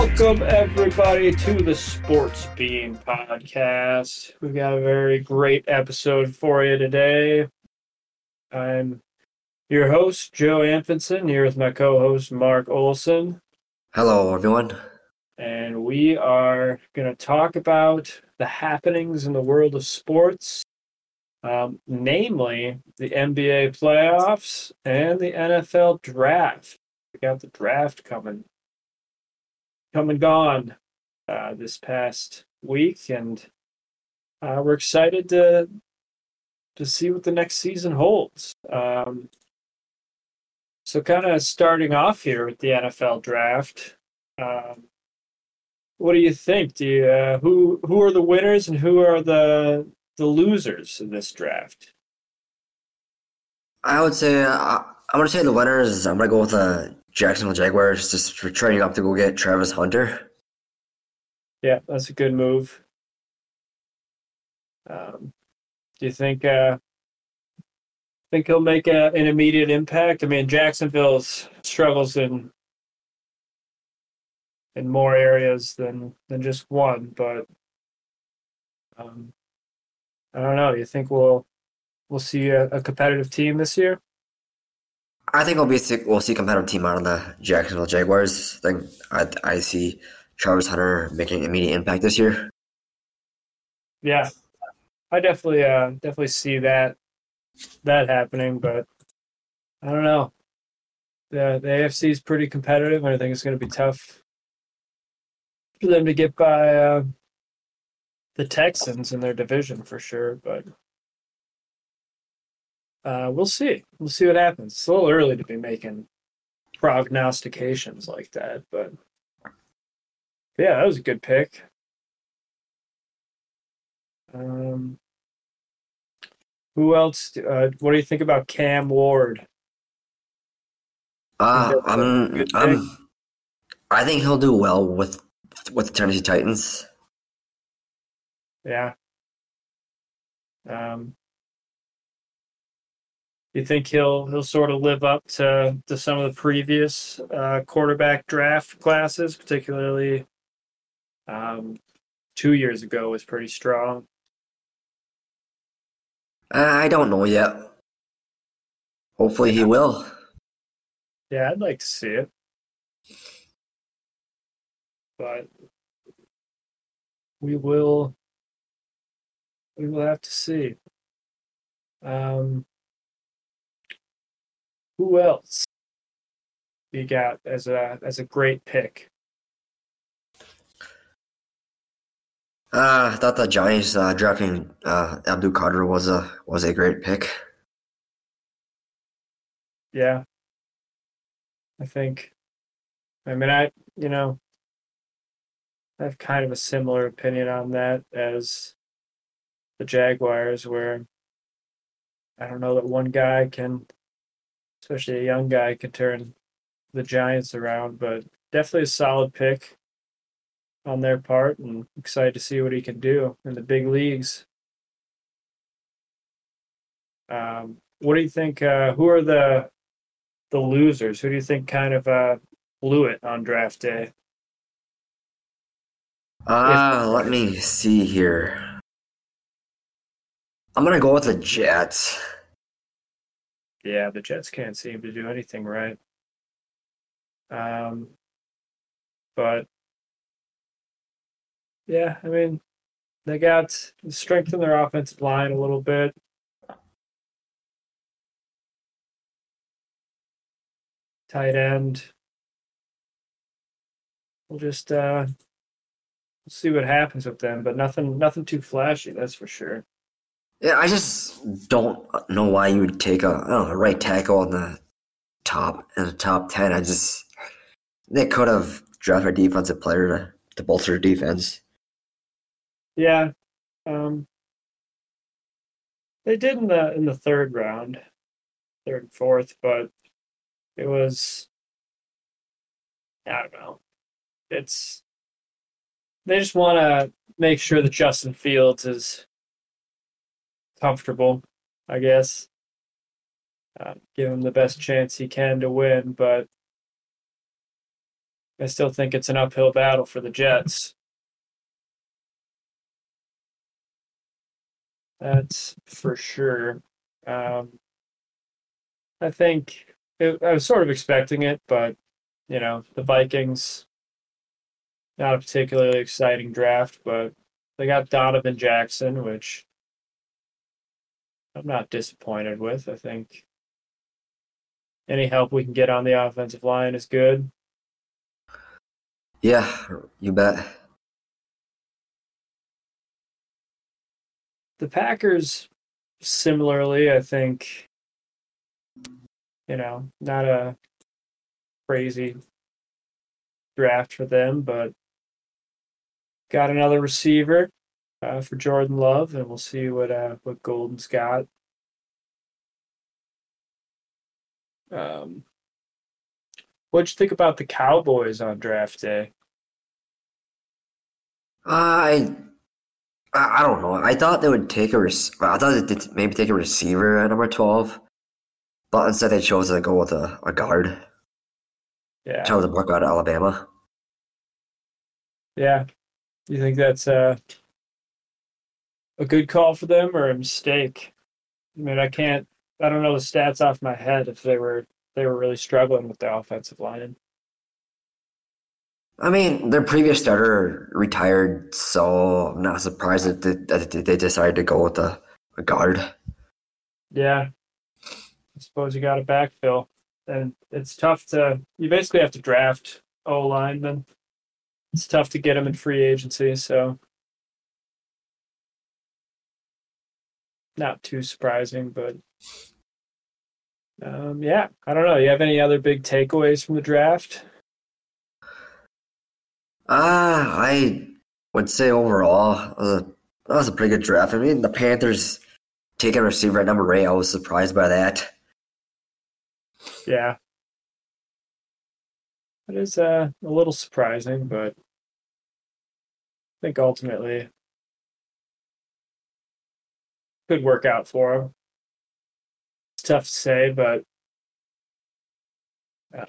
Welcome, everybody, to the Sports Bean Podcast. We've got a very great episode for you today. I'm your host, Joe Anfinson, here with my co-host, Mark Olson. Hello, everyone. And we are going to talk about the happenings in the world of sports, namely the NBA playoffs and the NFL draft. We got the draft come and gone this past week, and we're excited to see what the next season holds. So kind of starting off here with the NFL draft, what do you think? Do you who are the winners and who are the losers in this draft? I would say I'm going to say the winners. I'm going to go with the Jacksonville Jaguars just for trading up to go get Travis Hunter. Yeah, that's a good move. Do you think he'll make an immediate impact? I mean, Jacksonville's struggles in more areas than just one, but I don't know. Do you think we'll see a competitive team this year? I think we'll see a competitive team out of the Jacksonville Jaguars. I see Travis Hunter making an immediate impact this year. Yeah, I definitely see that happening, but I don't know. The AFC is pretty competitive, and I think it's going to be tough for them to get by the Texans in their division for sure. But we'll see. We'll see what happens. It's a little early to be making prognostications like that, but yeah, that was a good pick. Who else? What do you think about Cam Ward? Think that's a good pick? I think he'll do well with the Tennessee Titans. Yeah. You think he'll sort of live up to some of the previous quarterback draft classes, particularly 2 years ago was pretty strong. I don't know yet. Hopefully he will. Yeah, I'd like to see it, but we will have to see. Who else you got as a great pick? I thought the Giants drafting Abdul Carter was a great pick. Yeah, I think. I mean, I have kind of a similar opinion on that as the Jaguars, where I don't know that one guy can, especially a young guy, can turn the Giants around, but definitely a solid pick on their part, and excited to see what he can do in the big leagues. What do you think? Who are the losers? Who do you think kind of blew it on draft day? If Let me see here. I'm gonna go with the Jets. yeah, the Jets can't seem to do anything right. Um, but yeah, I mean, they got strengthened their offensive line a little bit. Tight end. We'll just see what happens with them, but nothing too flashy, that's for sure. Yeah, I just don't know why you would take a right tackle in the top 10. They could have drafted a defensive player to bolster the defense. Yeah, um, they did in the third round, third and fourth, but it was I don't know. It's they just want to make sure that Justin Fields is comfortable, I guess. Give him the best chance he can to win, but I still think it's an uphill battle for the Jets. That's for sure. Um, I think I was sort of expecting it, but the Vikings, not a particularly exciting draft, but they got Donovan Jackson, which I'm not disappointed with. I think any help we can get on the offensive line is good. Yeah, you bet. The Packers, similarly, I think, not a crazy draft for them, but got another receiver for Jordan Love, and we'll see what Golden's got. Um, what'd you think about the Cowboys on draft day? I I don't know. I thought they would take I thought they'd maybe take a receiver at number 12, but instead they chose to go with a guard. Yeah, Charles Buck out of Alabama. yeah. Do you think that's a good call for them or a mistake? I mean, I don't know the stats off my head if they were really struggling with the offensive line. I mean, their previous starter retired, so I'm not surprised that they decided to go with a guard. Yeah, I suppose you got to backfill, and it's tough to. You basically have to draft O linemen. It's tough to get them in free agency, so not too surprising. But yeah, I don't know. You have any other big takeaways from the draft? I would say overall, that was a pretty good draft. I mean, the Panthers taking a receiver at number 8, I was surprised by that. Yeah, it is a little surprising, but I think ultimately could work out for him. It's tough to say, but uh,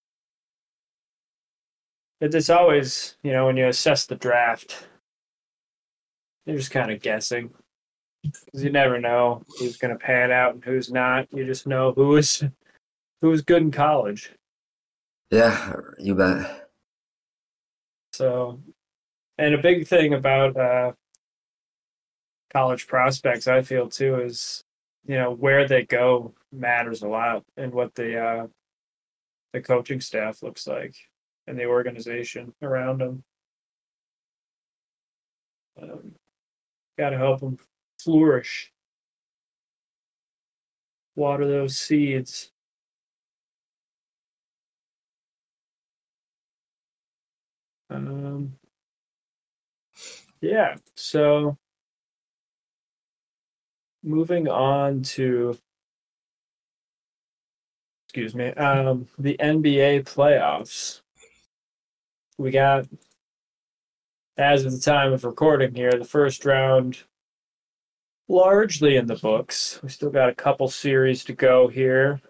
it's always when you assess the draft, you're just kind of guessing because you never know who's going to pan out and who's not. You just know who was good in college. Yeah, you bet. So, and a big thing about college prospects, I feel too, is where they go matters a lot, and what the coaching staff looks like and the organization around them. Got to help them flourish, water those seeds. Um, yeah. So moving on to, excuse me, the NBA playoffs. We got, as of the time of recording here, the first round largely in the books. We still got a couple series to go here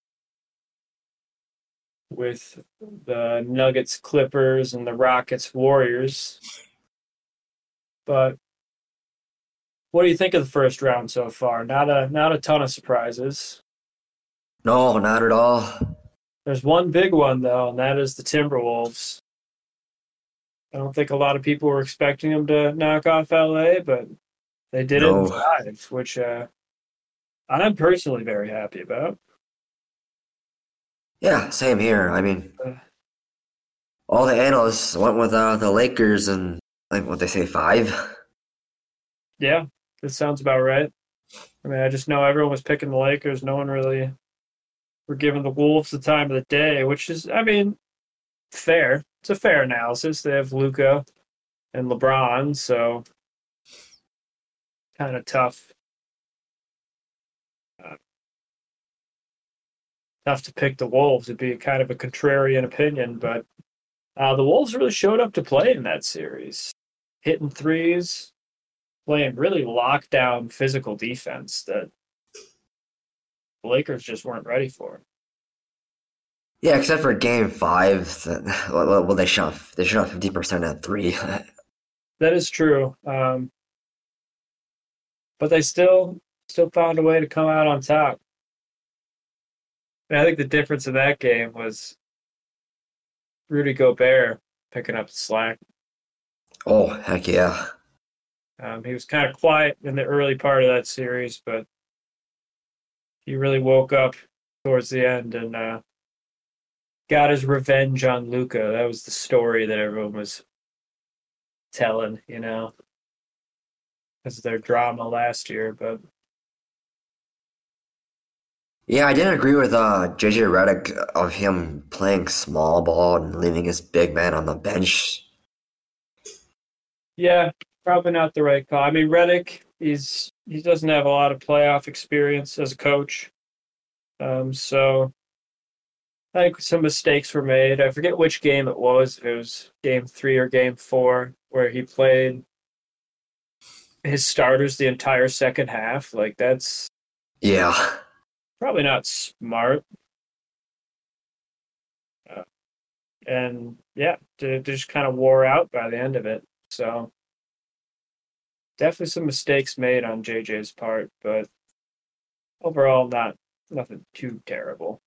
with the Nuggets Clippers and the Rockets Warriors. But what do you think of the first round so far? Not a ton of surprises. No, not at all. There's one big one though, and that is the Timberwolves. I don't think a lot of people were expecting them to knock off LA, but they did it in No. five, which I'm personally very happy about. Yeah, same here. I mean, Uh, all the analysts went with the Lakers and like what they say 5. yeah, that sounds about right. I mean, I just know everyone was picking the Lakers. No one really were giving the Wolves the time of the day, which is, I mean, fair. It's a fair analysis. They have Luca and LeBron, so kind of tough. Uh, Tough to pick the Wolves. It'd be kind of a contrarian opinion, but the Wolves really showed up to play in that series, hitting threes, playing really lockdown physical defense that the Lakers just weren't ready for. Yeah, except for game five, well, they shot 50% at three. That is true. But they still found a way to come out on top. And I think the difference in that game was Rudy Gobert picking up the slack. Oh, heck yeah. He was kind of quiet in the early part of that series, but he really woke up towards the end and got his revenge on Luca. That was the story that everyone was telling, because of their drama last year. But Yeah, I didn't agree with JJ Redick of him playing small ball and leaving his big man on the bench. yeah, probably not the right call. I mean, Redick, he doesn't have a lot of playoff experience as a coach, so I think some mistakes were made. I forget which game it was. If it was game three or game four, where he played his starters the entire second half. Like that's Yeah. probably not smart. Uh, and yeah, they just kind of wore out by the end of it. So definitely some mistakes made on JJ's part, but overall, not nothing too terrible.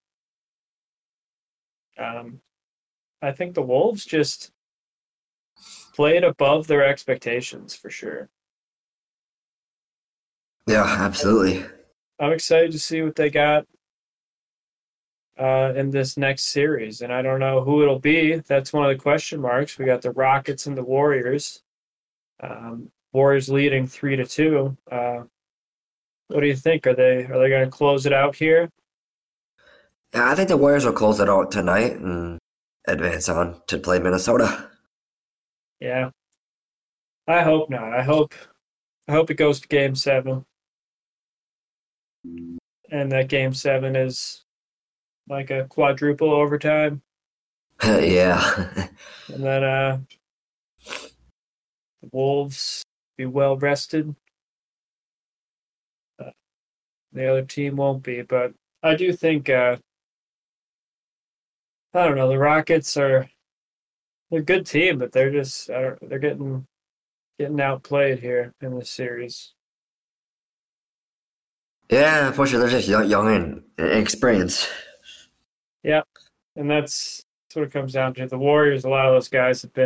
Um, I think the Wolves just played above their expectations for sure. Yeah, absolutely. I'm excited to see what they got in this next series, and I don't know who it'll be. That's one of the question marks. We got the Rockets and the Warriors. Warriors leading 3-2. What do you think? Are they going to close it out here? Yeah, I think the Warriors will close it out tonight and advance on to play Minnesota. Yeah, I hope not. I hope it goes to Game 7, and that Game 7 is like a quadruple overtime, Yeah. and then the Wolves be well rested. Uh, the other team won't be, but I do think I don't know. The Rockets are they're a good team, but they're just they're getting outplayed here in this series. Yeah, unfortunately, they're just young and inexperienced. Yeah, and that's what it comes down to. The Warriors, a lot of those guys have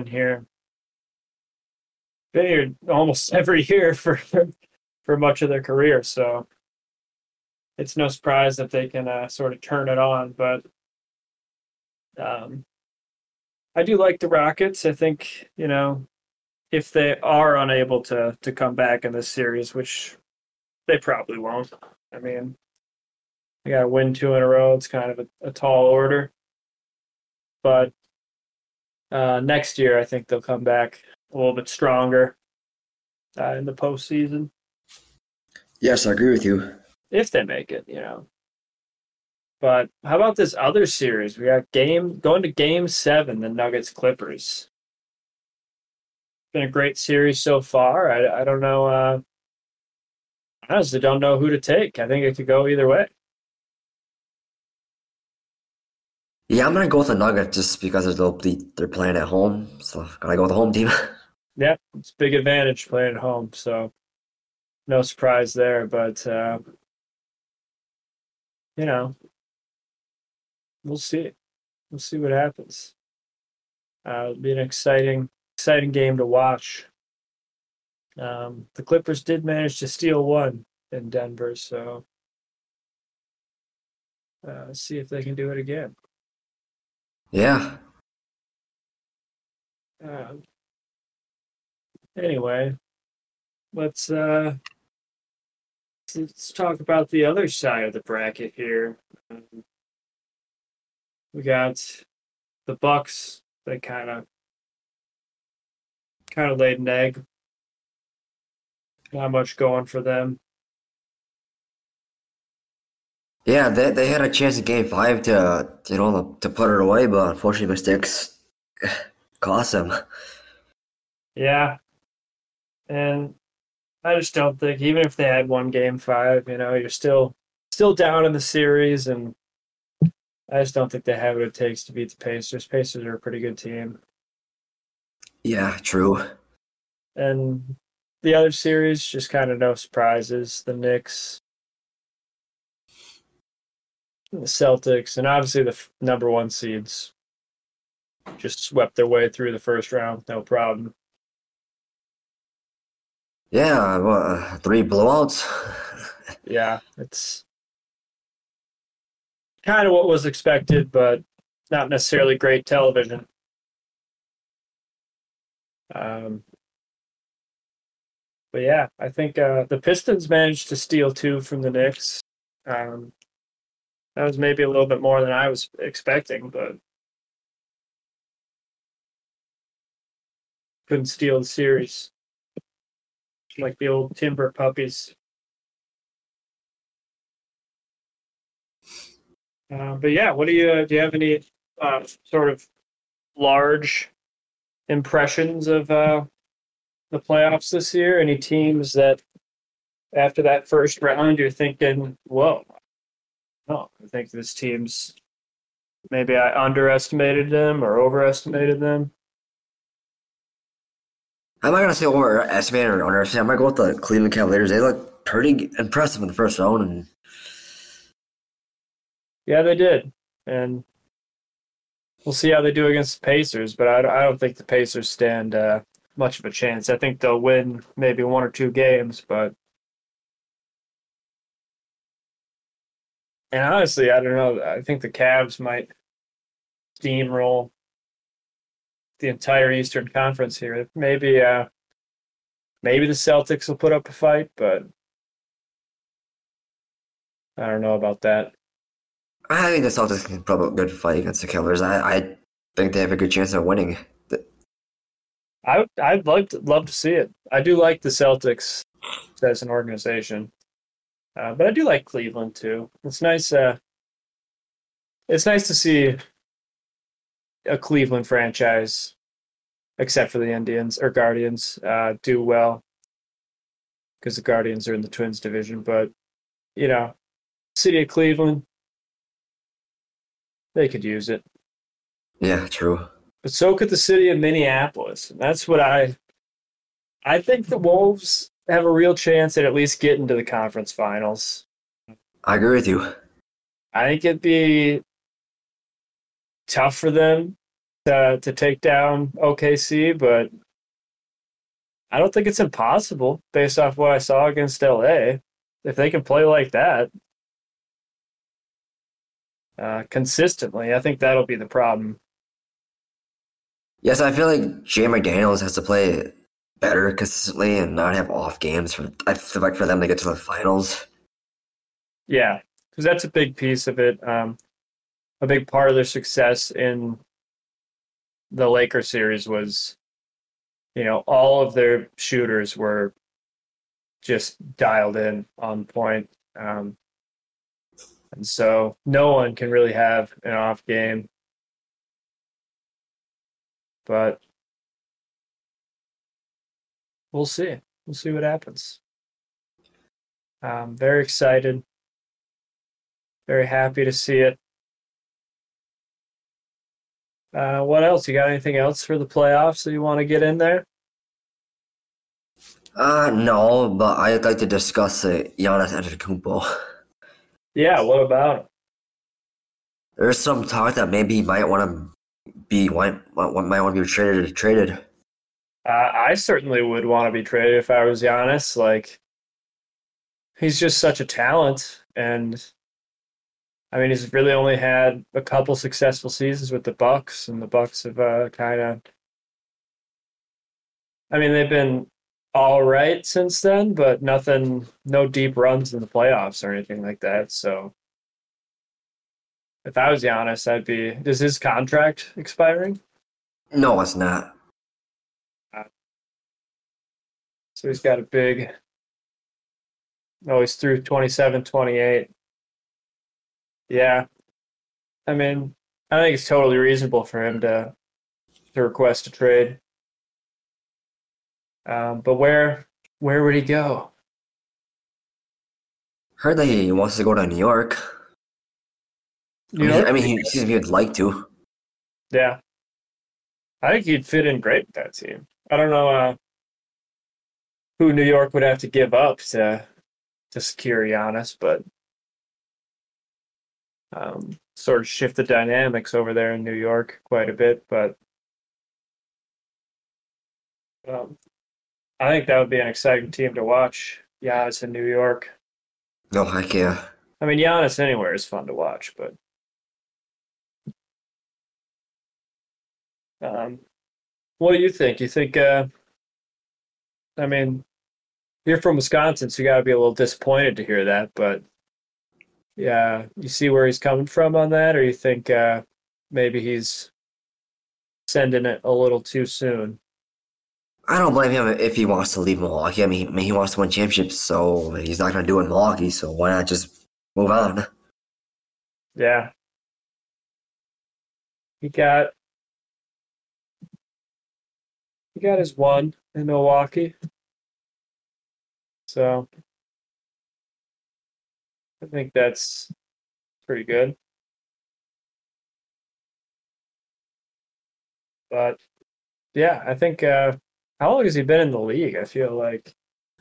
been here almost every year for much of their career. So it's no surprise that they can sort of turn it on. But um, I do like the Rockets. I think if they are unable to come back in this series, which they probably won't. I mean, they got to win two in a row. It's kind of a tall order, but next year I think they'll come back a little bit stronger in the postseason Yes, I agree with you. if they make it. But how about this other series? We got going to Game 7, the Nuggets Clippers. Been a great series so far. I don't know. I honestly don't know who to take. I think it could go either way. Yeah, I'm gonna go with the Nuggets just because they're playing at home, so gotta go with the home team. Yeah, it's a big advantage playing at home, so no surprise there. But you know, we'll see. We'll see what happens. It'll be an exciting game to watch. The Clippers did manage to steal one in Denver, so see if they can do it again. Yeah. Uh, anyway, let's let's talk about the other side of the bracket here. We got the Bucks. They kind of laid an egg. Not much going for them. Yeah, they had a chance in game five to put it away, but unfortunately mistakes cost them. Yeah, and I just don't think even if they had won Game 5, you're still down in the series, and I just don't think they have what it takes to beat the Pacers. Pacers are a pretty good team. Yeah, true. And the other series, just kind of no surprises. The Knicks, the Celtics, and obviously the number one seeds just swept their way through the first round, no problem. Yeah, well, three blowouts. Yeah, it's kind of what was expected, but not necessarily great television. Um, but yeah, I think the Pistons managed to steal two from the Knicks. Um, that was maybe a little bit more than I was expecting, but couldn't steal the series like the old Timber puppies. But yeah, what do you have any sort of large impressions of the playoffs this year? Any teams that after that first round you're thinking, whoa, no, I think this team's maybe I underestimated them or overestimated them? I'm not gonna say overestimated or underestimated. I might go with the Cleveland Cavaliers. They look pretty impressive in the first round, and Yeah, they did. And we'll see how they do against the Pacers, but I don't think the Pacers stand much of a chance. I think they'll win maybe one or two games, but and honestly, I don't know. I think the Cavs might steamroll the entire Eastern Conference here. Maybe the Celtics will put up a fight, but I don't know about that. I think the Celtics can put up a good fight against the Cavaliers. I think they have a good chance of winning. I'd love to see it. I do like the Celtics as an organization, but I do like Cleveland too. It's nice. It's nice to see a Cleveland franchise, except for the Indians or Guardians, do well because the Guardians are in the Twins division. But you know, city of Cleveland, they could use it. Yeah, true. But so could the city of Minneapolis. And that's what I think the Wolves have a real chance at least getting to the conference finals. I agree with you. I think it'd be tough for them to take down OKC, but I don't think it's impossible based off what I saw against LA. If they can play like that consistently, I think that'll be the problem. Yes, I feel like Jay McDaniels has to play better consistently and not have off games. I feel like for them to get to the finals. Yeah, because that's a big piece of it. A big part of their success in the Lakers series was, all of their shooters were just dialed in on point. And so no one can really have an off game. But we'll see. We'll see what happens. Very excited. Very happy to see it. What else? You got anything else for the playoffs that you want to get in there? No, but I'd like to discuss Giannis Antetokounmpo. Yeah, what about him? There's some talk that maybe he might want to might want to be traded. I certainly would want to be traded if I was Giannis. Like, he's just such a talent, and I mean, he's really only had a couple successful seasons with the Bucks, and the Bucks have kind of. I mean, they've been all right since then, but nothing, no deep runs in the playoffs or anything like that. So, if I was Giannis, I'd be. Is his contract expiring? No, it's not. Uh, so he's got a big. Oh, he's through 27, 28. Yeah, I mean, I think it's totally reasonable for him to request a trade. But where would he go? Heard that he wants to go to New York. New York. He seems he would like to. Yeah, I think he'd fit in great with that team. I don't know who New York would have to give up to secure Giannis, but sort of shift the dynamics over there in New York quite a bit. But I think that would be an exciting team to watch. Giannis in New York. No, heck yeah. I mean, Giannis anywhere is fun to watch, but what do you think? You think? I mean, you're from Wisconsin, so you got to be a little disappointed to hear that. But yeah, you see where he's coming from on that, or you think maybe he's sending it a little too soon? I don't blame him if he wants to leave Milwaukee. I mean, he wants to win championships, so he's not going to do it in Milwaukee. So why not just move on? Yeah, he got his one in Milwaukee, so I think that's pretty good. But yeah, I think how long has he been in the league? I feel like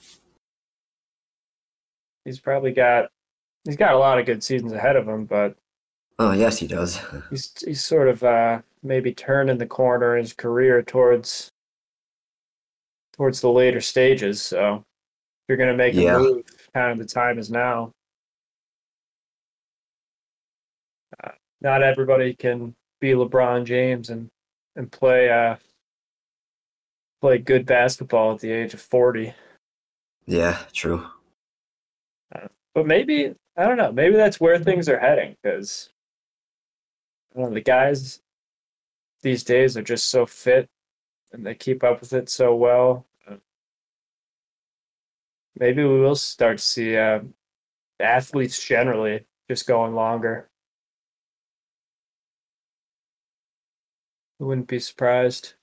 he's got a lot of good seasons ahead of him, but Oh, yes, he does. he's sort of maybe turning the corner in his career towards the later stages. So if you're going to make a Yeah, move, kind of the time is now. Not everybody can be LeBron James and play good basketball at the age of 40. yeah, true. But maybe I don't know. Maybe that's where things are heading because the guys these days are just so fit and they keep up with it so well. Maybe we will start to see athletes generally just going longer. I wouldn't be surprised.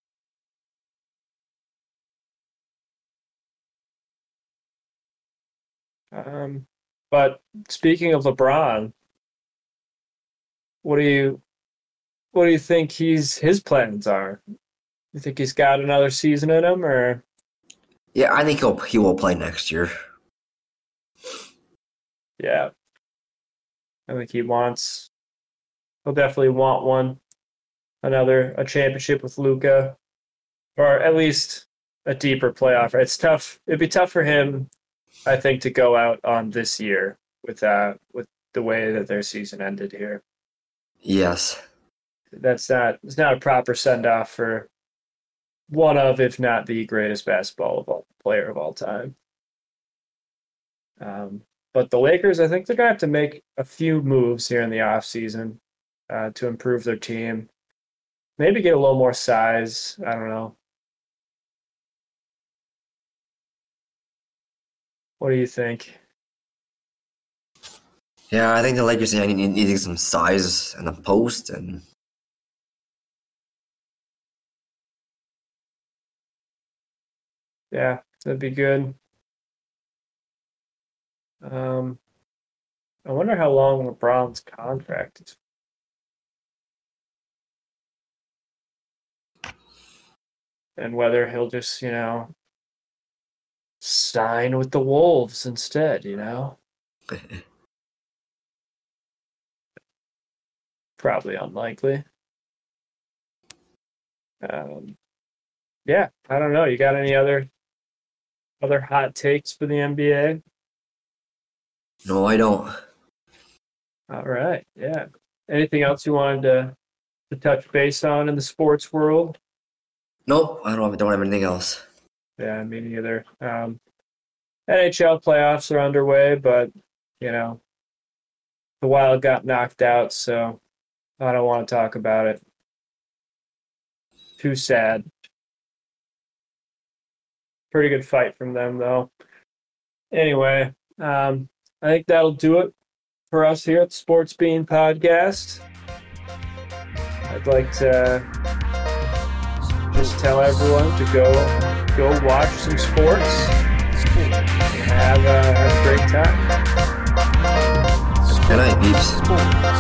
But speaking of LeBron, what do you think his plans are? You think he's got another season in him, or Yeah, I think he will play next year. yeah? I think he'll definitely want a championship with Luka, or at least a deeper playoff. It's tough. It'd be tough for him, I think, to go out on this year with the way that their season ended here. Yes. It's not a proper send off for one of, if not the greatest player of all time. But the Lakers, I think they're gonna have to make a few moves here in the offseason to improve their team. Maybe get a little more size. I don't know. What do you think? Yeah, I think the Lakers need some size in the post, and Yeah, that'd be good. Um, I wonder how long LeBron's contract is, and whether he'll just, sign with the Wolves instead. Probably unlikely. Yeah, I don't know. You got any other hot takes for the NBA? no, I don't. All right, yeah. Anything else you wanted to touch base on in the sports world? Nope, don't have anything else. Yeah, me neither. NHL playoffs are underway, but the Wild got knocked out, so I don't want to talk about it. Too sad. Pretty good fight from them, though. Anyway, I think that'll do it for us here at the Sports Bean Podcast. I'd like to just tell everyone to go watch some sports and have a great time. Good night, peeps.